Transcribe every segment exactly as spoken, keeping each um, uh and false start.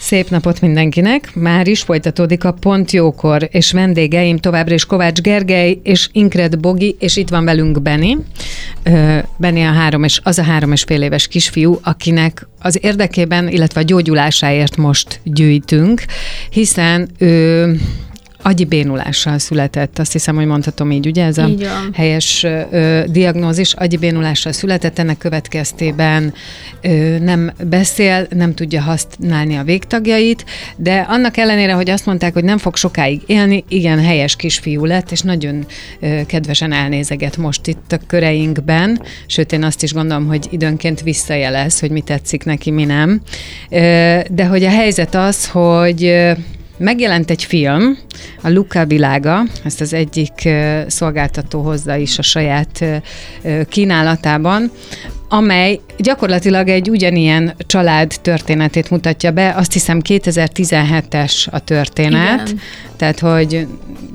Szép napot mindenkinek! Már is folytatódik a Pont Jókor, és vendégeim továbbra is Kovács Gergely és Inkred Bogi, és itt van velünk Benni. Benni a három és az a három és fél éves kisfiú, akinek az érdekében, illetve a gyógyulásáért most gyűjtünk, hiszen ő agyi bénulással született, azt hiszem, hogy mondhatom így, ugye? Ez a helyes ö, diagnózis, agyi bénulással született, ennek következtében ö, nem beszél, nem tudja használni a végtagjait, de annak ellenére, hogy azt mondták, hogy nem fog sokáig élni, igen, helyes kisfiú lett, és nagyon ö, kedvesen elnézeget most itt a köreinkben, sőt, én azt is gondolom, hogy időnként visszajelez, hogy mi tetszik neki, mi nem. Ö, de hogy a helyzet az, hogy megjelent egy film, a Luca világa, ezt az egyik szolgáltató hozza is a saját kínálatában, amely gyakorlatilag egy ugyanilyen család történetét mutatja be, azt hiszem kétezer-tizenhetes a történet, igen. Tehát hogy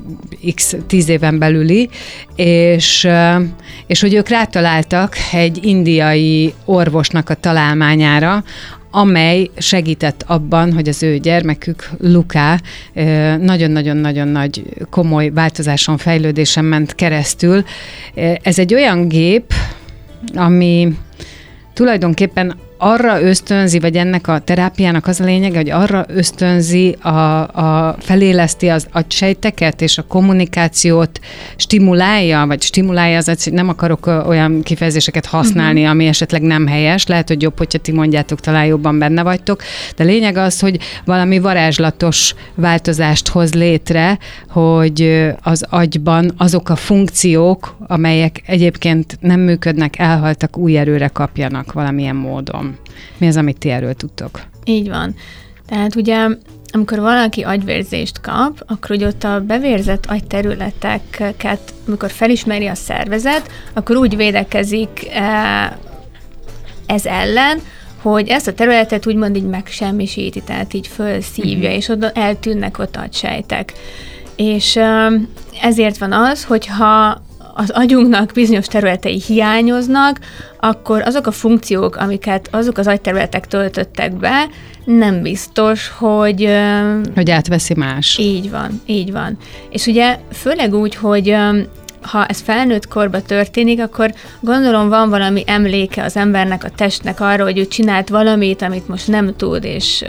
x tíz éven belüli, és, és hogy ők rátaláltak egy indiai orvosnak a találmányára, amely segített abban, hogy az ő gyermekük, Luca, nagyon-nagyon-nagyon nagy komoly változáson, fejlődésen ment keresztül. Ez egy olyan gép, ami tulajdonképpen arra ösztönzi, vagy ennek a terápiának az a lényege, hogy arra ösztönzi, a, a feléleszti az agysejteket, és a kommunikációt stimulálja, vagy stimulálja, az, nem akarok olyan kifejezéseket használni, uh-huh. ami esetleg nem helyes, lehet, hogy jobb, hogyha ti mondjátok, talán jobban benne vagytok, de lényeg az, hogy valami varázslatos változást hoz létre, hogy az agyban azok a funkciók, amelyek egyébként nem működnek, elhaltak, új erőre kapjanak valamilyen módon. Mi az, amit ti erről tudtok? Így van. Tehát ugye, amikor valaki agyvérzést kap, akkor ugye ott a bevérzett agyterületeket, amikor felismeri a szervezet, akkor úgy védekezik ez ellen, hogy ezt a területet úgymond így megsemmisíti, tehát így fölszívja, mm-hmm. és oda eltűnnek ott agysejtek. És ezért van az, hogyha az agyunknak bizonyos területei hiányoznak, akkor azok a funkciók, amiket azok az agyterületek töltöttek be, nem biztos, hogy... Hogy átveszi más. Így van, így van. És ugye főleg úgy, hogy ha ez felnőtt korban történik, akkor gondolom van valami emléke az embernek, a testnek arra, hogy ő csinált valamit, amit most nem tud, és...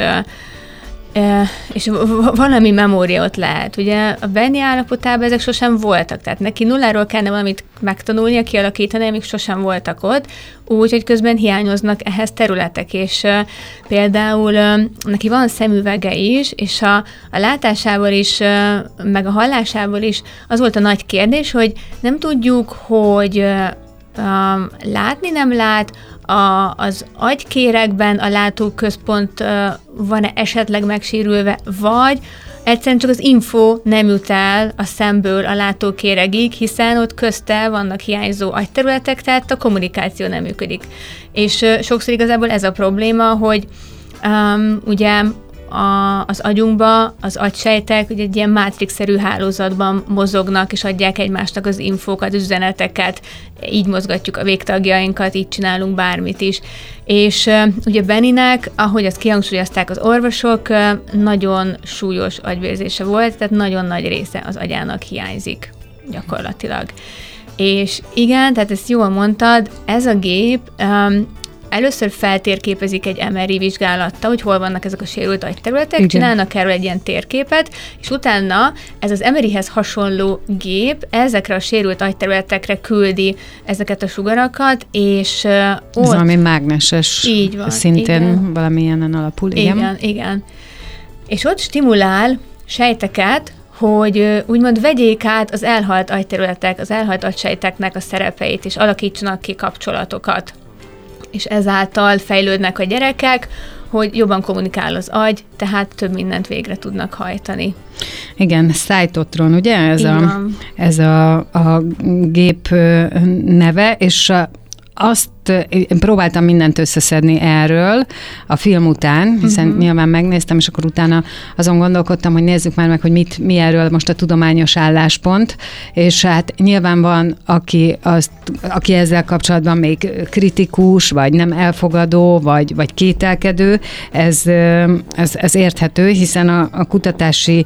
és valami memória ott lehet. Ugye a Benni állapotában ezek sosem voltak, tehát neki nulláról kellene valamit megtanulnia, kialakítani, amik sosem voltak ott, úgy, hogy közben hiányoznak ehhez területek, és uh, például uh, neki van szemüvege is, és a, a látásából is, uh, meg a hallásából is az volt a nagy kérdés, hogy nem tudjuk, hogy uh, um, látni nem lát, A, az agykéregben a látóközpont uh, van-e esetleg megsérülve, vagy egyszerűen csak az info nem jut el a szemből a látókéregig, hiszen ott közte vannak hiányzó agyterületek, tehát a kommunikáció nem működik. És uh, sokszor igazából ez a probléma, hogy um, ugye A, az agyunkba az agysejtek ugye egy ilyen mátrixszerű hálózatban mozognak, és adják egymásnak az infókat, az üzeneteket, így mozgatjuk a végtagjainkat, így csinálunk bármit is. És uh, ugye Benninek, ahogy azt kihangsúlyozták az orvosok, uh, nagyon súlyos agyvérzése volt, tehát nagyon nagy része az agyának hiányzik gyakorlatilag. És igen, tehát ezt jól mondtad, ez a gép um, először feltérképezik egy em er i vizsgálattal, hogy hol vannak ezek a sérült agyterületek, igen. Csinálnak erről egy ilyen térképet, és utána ez az em er i-hez hasonló gép ezekre a sérült agyterületekre küldi ezeket a sugarakat, és uh, ott... Ez valami mágneses, így van, szintén igen. Valamilyen alapul, igen. Igen, igen. És ott stimulál sejteket, hogy úgymond vegyék át az elhalt agyterületek, az elhalt agysejteknek a szerepeit, és alakítsanak ki kapcsolatokat. És ezáltal fejlődnek a gyerekek, hogy jobban kommunikál az agy, tehát több mindent végre tudnak hajtani. Igen, Cytotron, ugye? Ez, a, ez a, a gép neve, és a, azt én próbáltam mindent összeszedni erről a film után, hiszen uh-huh. nyilván megnéztem, és akkor utána azon gondolkodtam, hogy nézzük már meg, hogy mit, mi erről most a tudományos álláspont, és hát nyilván van, aki, azt, aki ezzel kapcsolatban még kritikus, vagy nem elfogadó, vagy, vagy kételkedő, ez, ez, ez érthető, hiszen a, a kutatási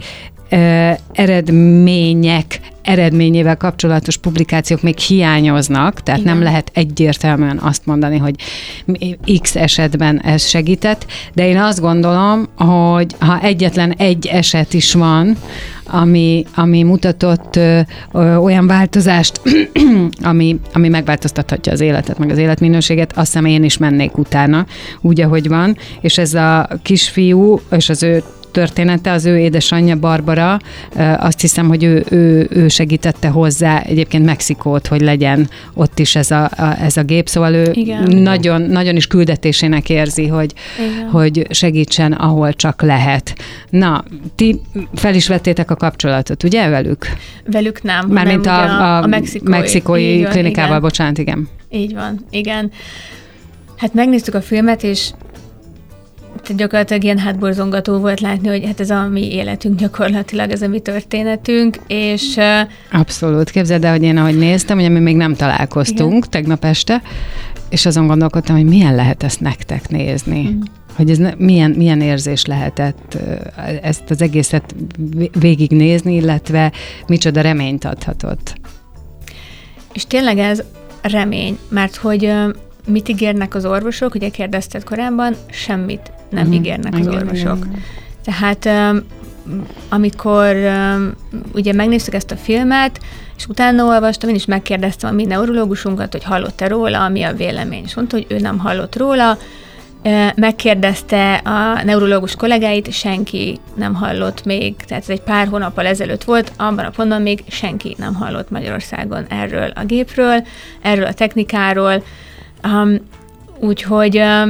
eredmények eredményével kapcsolatos publikációk még hiányoznak, tehát igen. nem lehet egyértelműen azt mondani, hogy X esetben ez segített, de én azt gondolom, hogy ha egyetlen egy eset is van, ami, ami mutatott ö, ö, olyan változást, ami, ami megváltoztathatja az életet, meg az életminőséget, azt hiszem én is mennék utána, úgy, ahogy van, és ez a kisfiú, és az ő története, az ő édesanyja Barbara, azt hiszem, hogy ő, ő, ő segítette hozzá egyébként Mexikót, hogy legyen ott is ez a, a, ez a gép, szóval ő nagyon, nagyon is küldetésének érzi, hogy, hogy segítsen, ahol csak lehet. Na, ti fel is vettétek a kapcsolatot, ugye velük? Velük nem. Mármint a, a, a mexikói, mexikói van, klinikával, igen. bocsánat, igen. Így van, igen. Hát megnéztük a filmet, és gyakorlatilag ilyen hátborzongató volt látni, hogy hát ez a mi életünk gyakorlatilag, ez a mi történetünk, és... Abszolút. Képzeld el, hogy én ahogy néztem, ugye mi még nem találkoztunk igen. tegnap este, és azon gondolkodtam, hogy milyen lehet ezt nektek nézni. Mm. Hogy ez ne, milyen, milyen érzés lehetett ezt az egészet végignézni, illetve micsoda reményt adhatott. És tényleg ez remény, mert hogy mit ígérnek az orvosok, ugye kérdezted korábban, semmit nem uh-huh. ígérnek az igen, orvosok. Igen. Tehát um, amikor um, ugye megnéztük ezt a filmet, és utána olvastam, én is megkérdeztem a mi neurológusunkat, hogy hallott-e róla, mi a vélemény. És mondta, hogy ő nem hallott róla, megkérdezte a neurológus kollégáit, senki nem hallott még, tehát ez egy pár hónappal ezelőtt volt, abban a pontban még senki nem hallott Magyarországon erről a gépről, erről a technikáról, um, úgyhogy um,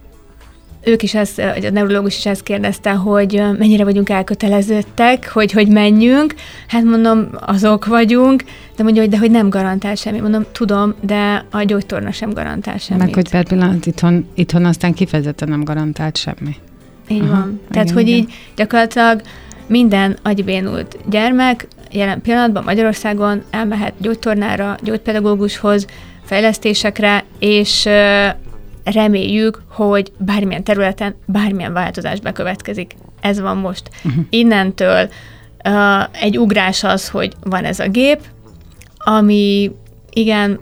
ők is ezt, a neurológus is ezt kérdezte, hogy mennyire vagyunk elköteleződtek, hogy, hogy menjünk. Hát mondom, azok vagyunk, de mondja, hogy de hogy nem garantál semmi. Mondom, tudom, de a gyógytorna sem garantál semmit. Meg hogy per pillanat itthon, itthon aztán kifejezetten nem garantált semmi. Így Aha, van. Tehát, igen, hogy igen. így gyakorlatilag minden agybénult gyermek jelen pillanatban Magyarországon elmehet gyógytornára, gyógypedagógushoz, fejlesztésekre, és reméljük, hogy bármilyen területen bármilyen változás bekövetkezik. Ez van most. Uh-huh. Innentől uh, egy ugrás az, hogy van ez a gép, ami igen,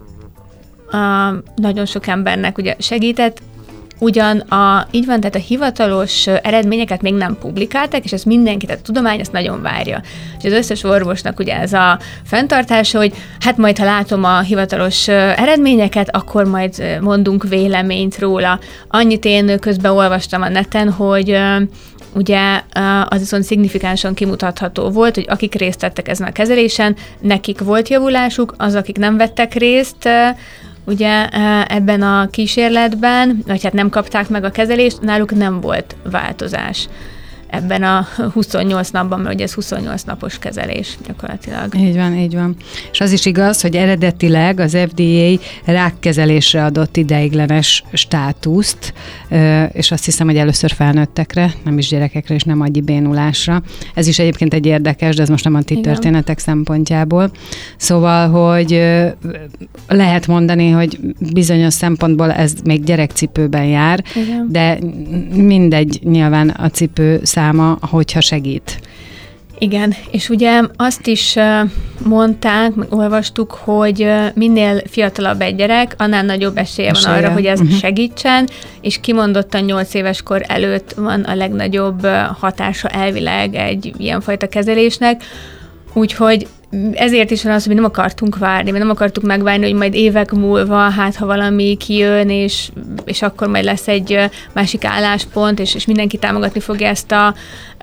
uh, nagyon sok embernek ugye segített, ugyan a, így van, tehát a hivatalos eredményeket még nem publikálták, és ezt mindenki, tehát a tudomány ezt nagyon várja. És az összes orvosnak ugye ez a fenntartása, hogy hát majd, ha látom a hivatalos eredményeket, akkor majd mondunk véleményt róla. Annyit én közben olvastam a neten, hogy ugye az viszont szignifikánsan kimutatható volt, hogy akik részt vettek ezen a kezelésen, nekik volt javulásuk, az, akik nem vettek részt, ugye ebben a kísérletben, vagy hát nem kapták meg a kezelést, náluk nem volt változás ebben a huszonnyolc napban, mert ugye ez huszonnyolc napos kezelés gyakorlatilag. Így van, így van. És az is igaz, hogy eredetileg az ef dé á rákkezelésre adott ideiglenes státuszt, és azt hiszem, hogy először felnőttekre, nem is gyerekekre, és nem agyi bénulásra. Ez is egyébként egy érdekes, de ez most nem a ti igen. történetek szempontjából. Szóval, hogy lehet mondani, hogy bizonyos szempontból ez még gyerekcipőben jár, igen. de mindegy, nyilván a cipő száma, hogyha segít. Igen, és ugye azt is mondták, olvastuk, hogy minél fiatalabb egy gyerek, annál nagyobb esélye, esélye. van arra, hogy ez uh-huh. segítsen, és kimondottan nyolc éves kor előtt van a legnagyobb hatása elvileg egy ilyenfajta kezelésnek, úgyhogy ezért is van az, hogy mi nem akartunk várni, mi nem akartuk megvárni, hogy majd évek múlva, hát ha valami kijön, és, és akkor majd lesz egy másik álláspont, és, és mindenki támogatni fogja ezt a,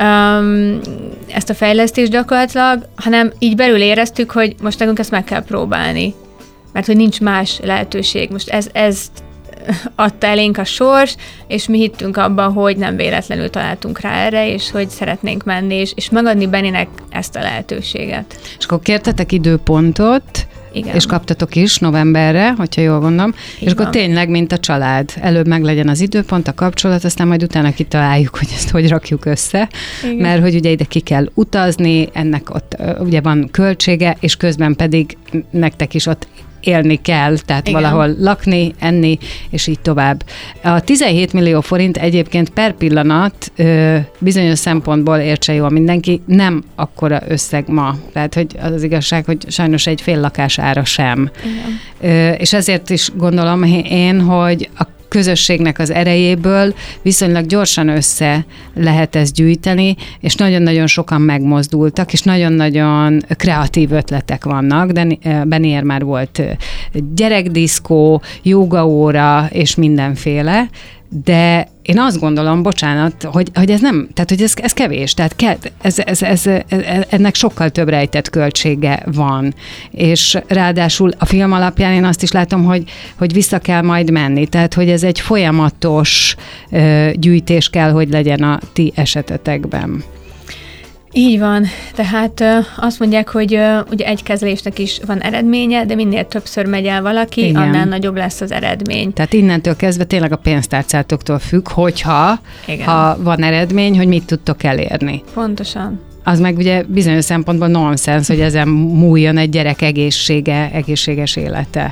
um, ezt a fejlesztést gyakorlatilag, hanem így belül éreztük, hogy most nekünk ezt meg kell próbálni, mert hogy nincs más lehetőség. Most ez, ezt adta elénk a sors, és mi hittünk abban, hogy nem véletlenül találtunk rá erre, és hogy szeretnénk menni, és, és megadni Benninek ezt a lehetőséget. És akkor kértetek időpontot, Igen. És kaptatok is novemberre, hogyha jól gondolom, így és van. Akkor tényleg, mint a család. Előbb meg legyen az időpont, a kapcsolat, aztán majd utána kitaláljuk, hogy ezt hogy rakjuk össze. Igen. Mert hogy ugye ide ki kell utazni, ennek ott ugye van költsége, és közben pedig nektek is ott élni kell, tehát igen. valahol lakni, enni, és így tovább. A tizenhét millió forint egyébként per pillanat bizonyos szempontból értse jól mindenki, nem akkora összeg ma. Tehát, hogy az, az igazság, hogy sajnos egy fél lakás ára sem. Igen. És ezért is gondolom én, hogy a közösségnek az erejéből viszonylag gyorsan össze lehet ezt gyűjteni, és nagyon-nagyon sokan megmozdultak, és nagyon-nagyon kreatív ötletek vannak. Benier már volt gyerekdiszkó, jógaóra, és mindenféle, de én azt gondolom, bocsánat, hogy, hogy ez nem, tehát hogy ez, ez kevés, tehát ke, ez, ez, ez, ez, ennek sokkal több rejtett költsége van, és ráadásul a film alapján én azt is látom, hogy, hogy vissza kell majd menni, tehát hogy ez egy folyamatos uh, gyűjtés kell, hogy legyen a ti esetetekben. Így van, tehát ö, azt mondják, hogy ö, ugye egy kezelésnek is van eredménye, de minél többször megy el valaki, igen. annál nagyobb lesz az eredmény. Tehát innentől kezdve tényleg a pénztárcátoktól függ, hogyha ha van eredmény, hogy mit tudtok elérni. Pontosan. Az meg ugye bizonyos szempontból nonsens, hogy ezen múljon egy gyerek egészsége, egészséges élete.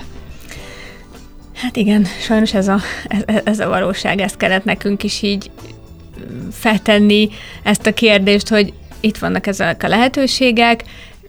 Hát igen, sajnos ez a, ez, ez a valóság, ezt kellett nekünk is így feltenni ezt a kérdést, hogy itt vannak ezek a lehetőségek,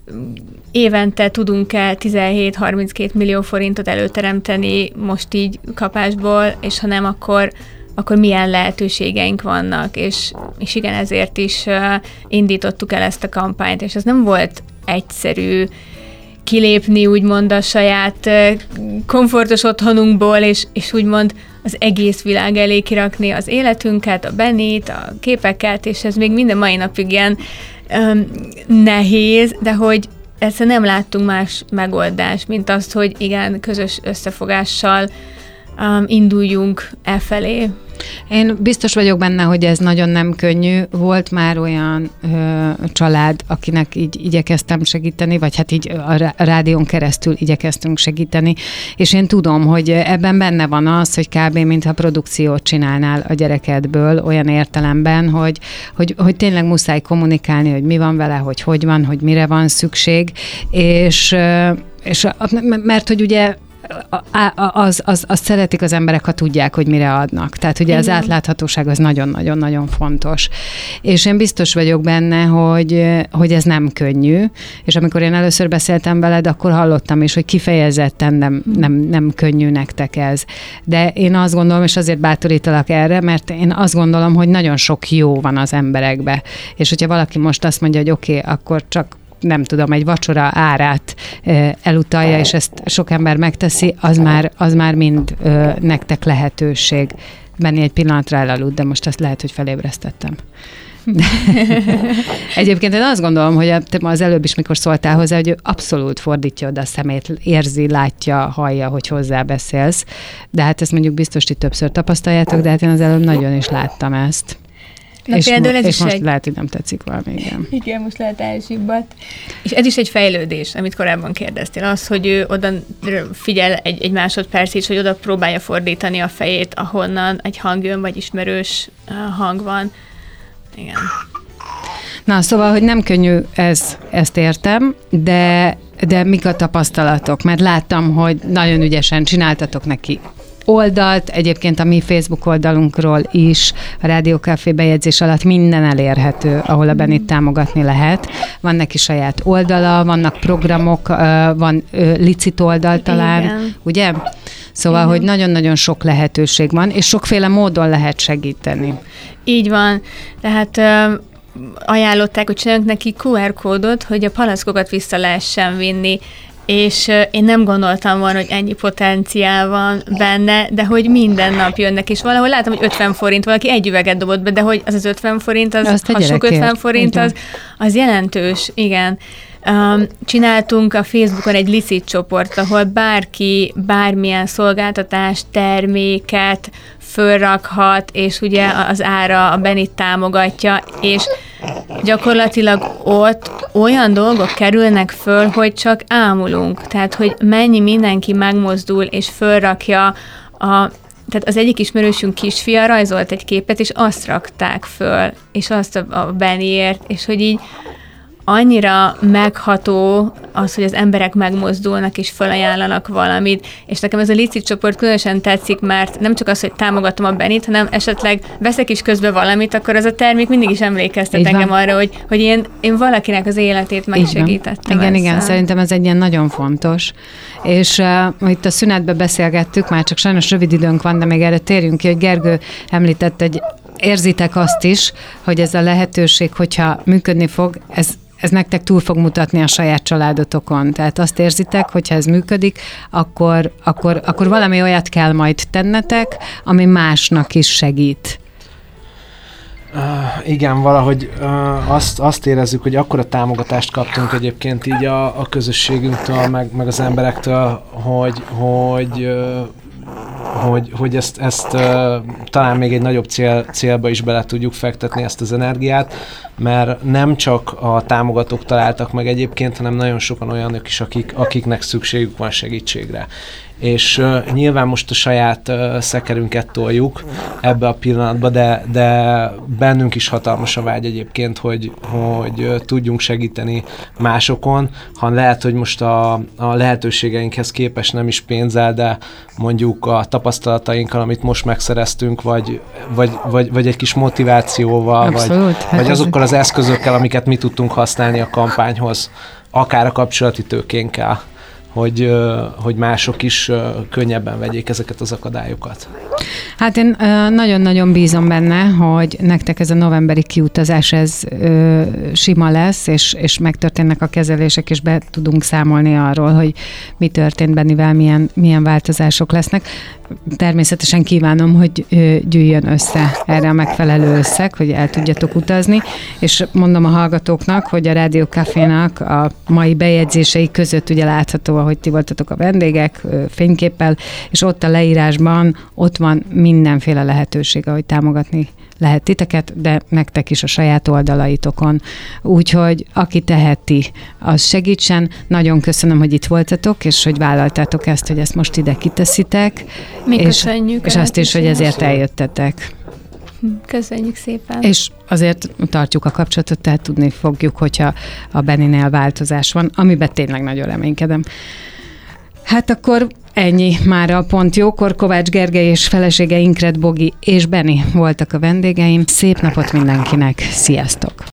évente tudunk-e tizenhét-harminckét millió forintot előteremteni most így kapásból, és ha nem, akkor, akkor milyen lehetőségeink vannak, és, és igen, ezért is uh, indítottuk el ezt a kampányt, és ez nem volt egyszerű kilépni úgymond a saját uh, komfortos otthonunkból, és, és úgymond az egész világ elé kirakni az életünket, a Benit, a képeket, és ez még minden mai napig ilyen um, nehéz, de hogy ezt nem láttunk más megoldást, mint azt, hogy igen, közös összefogással um, induljunk e felé. Én biztos vagyok benne, hogy ez nagyon nem könnyű. Volt már olyan ö, család, akinek így igyekeztem segíteni, vagy hát így a rádión keresztül igyekeztünk segíteni, és én tudom, hogy ebben benne van az, hogy kb. Mintha produkciót csinálnál a gyerekedből, olyan értelemben, hogy, hogy, hogy tényleg muszáj kommunikálni, hogy mi van vele, hogy hogy van, hogy mire van szükség, és, és mert hogy ugye Az, az, az szeretik az emberek, ha tudják, hogy mire adnak. Tehát ugye igen. az átláthatóság az nagyon-nagyon-nagyon fontos. És én biztos vagyok benne, hogy, hogy ez nem könnyű, és amikor én először beszéltem veled, akkor hallottam is, hogy kifejezetten nem, nem, nem könnyű nektek ez. De én azt gondolom, és azért bátorítalak erre, mert én azt gondolom, hogy nagyon sok jó van az emberekbe. És hogyha valaki most azt mondja, hogy oké, okay, akkor csak nem tudom, egy vacsora árát elutalja, és ezt sok ember megteszi, az már, az már mind ö, nektek lehetőség. Benni egy pillanatra elaludt, de most azt lehet, hogy felébresztettem. Egyébként én azt gondolom, hogy az előbb is, mikor szóltál hozzá, hogy ő abszolút fordítja oda a szemét, érzi, látja, hallja, hogy hozzá beszélsz. De hát ezt mondjuk biztos, hogy többször tapasztaljátok, de hát én az előbb nagyon is láttam ezt. Na, és például ez és is most egy... lehet, hogy nem tetszik valami, igen. Igen, most lehet elsibbadt. És ez is egy fejlődés, amit korábban kérdeztél. Az, hogy ő oda figyel egy, egy másodperc is, hogy oda próbálja fordítani a fejét, ahonnan egy hang jön, vagy ismerős hang van. Igen. Na, szóval, hogy nem könnyű, ez, ezt értem, de, de mik a tapasztalatok? Mert láttam, hogy nagyon ügyesen csináltatok neki oldalt, egyébként a mi Facebook oldalunkról is, a Rádió Café bejegyzés alatt minden elérhető, ahol a Benit támogatni lehet. Van neki saját oldala, vannak programok, van licit oldal talán, igen. Ugye? Szóval, igen. hogy nagyon-nagyon sok lehetőség van, és sokféle módon lehet segíteni. Így van, tehát ajánlották, hogy csinálunk neki kú er kódot, hogy a palackokat vissza lehessen vinni, és én nem gondoltam volna, hogy ennyi potenciál van benne, de hogy minden nap jönnek, és valahol látom, hogy ötven forint, valaki egy üveget dobott be, de hogy az az ötven forint, az, ha sok ötven forint, az, az jelentős, igen. Um, csináltunk a Facebookon egy licit csoport, ahol bárki bármilyen szolgáltatás, terméket fölrakhat, és ugye az ára a Benit támogatja, és gyakorlatilag ott olyan dolgok kerülnek föl, hogy csak ámulunk. Tehát, hogy mennyi mindenki megmozdul és fölrakja a... Tehát az egyik ismerősünk kisfia rajzolt egy képet, és azt rakták föl, és azt a, a Bennyért, és hogy így annyira megható az, hogy az emberek megmozdulnak és felajánlanak valamit, és nekem ez a Licit csoport különösen tetszik, mert nem csak az, hogy támogatom a Bennyt, hanem esetleg veszek is közben valamit, akkor az a termék mindig is emlékeztet engem arra, hogy, hogy én, én valakinek az életét megsegítettem. Igen, ezzel. Igen, szerintem ez egy ilyen nagyon fontos. És uh, itt a szünetben beszélgettük, már csak sajnos rövid időnk van, de még erre térjünk ki, hogy Gergő említett egy érzitek azt is, hogy ez a lehetőség, hogyha működni fog, ez ez nektek túl fog mutatni a saját családotokon. Tehát azt érzitek, hogyha ez működik, akkor, akkor, akkor valami olyat kell majd tennetek, ami másnak is segít. Uh, igen, valahogy uh, azt, azt érezzük, hogy akkora támogatást kaptunk egyébként így a, a közösségünktől, meg, meg az emberektől, hogy, hogy uh, hogy, hogy ezt, ezt uh, talán még egy nagyobb cél, célba is bele tudjuk fektetni ezt az energiát, mert nem csak a támogatók találtak meg egyébként, hanem nagyon sokan olyanok is, akik, akiknek szükségük van segítségre. És uh, nyilván most a saját uh, szekerünket toljuk ebbe a pillanatba, de, de bennünk is hatalmas a vágy egyébként, hogy, hogy uh, tudjunk segíteni másokon, ha lehet, hogy most a, a lehetőségeinkhez képest nem is pénzzel, de mondjuk a tapasztalatainkkal, amit most megszereztünk, vagy, vagy, vagy, vagy egy kis motivációval, Abszolút, vagy, hát vagy azokkal az eszközökkel, amiket mi tudtunk használni a kampányhoz, akár a kapcsolati tőkénkkel. Hogy, hogy mások is könnyebben vegyék ezeket az akadályokat. Hát én nagyon-nagyon bízom benne, hogy nektek ez a novemberi kiutazás ez ö, sima lesz, és, és megtörténnek a kezelések, és be tudunk számolni arról, hogy mi történt Bennivel, milyen, milyen változások lesznek. Természetesen kívánom, hogy gyűjjön össze erre a megfelelő összeg, hogy el tudjatok utazni, és mondom a hallgatóknak, hogy a Rádió Cafénak a mai bejegyzései között ugye látható, ahogy ti voltatok a vendégek fényképpel, és ott a leírásban ott van mindenféle lehetőség, ahogy támogatni lehet titeket, de nektek is a saját oldalaitokon. Úgyhogy aki teheti, az segítsen. Nagyon köszönöm, hogy itt voltatok, és hogy vállaltátok ezt, hogy ezt most ide kiteszitek. Mi és, köszönjük. És azt is, hogy ezért eljöttetek. Köszönjük szépen. És azért tartjuk a kapcsolatot, tehát tudni fogjuk, hogyha a Benninél változás van, amiben tényleg nagyon reménykedem. Hát akkor ennyi már a Pont Jókor. Kovács Gergely és felesége Inkred Bogi és Benni voltak a vendégeim. Szép napot mindenkinek, sziasztok!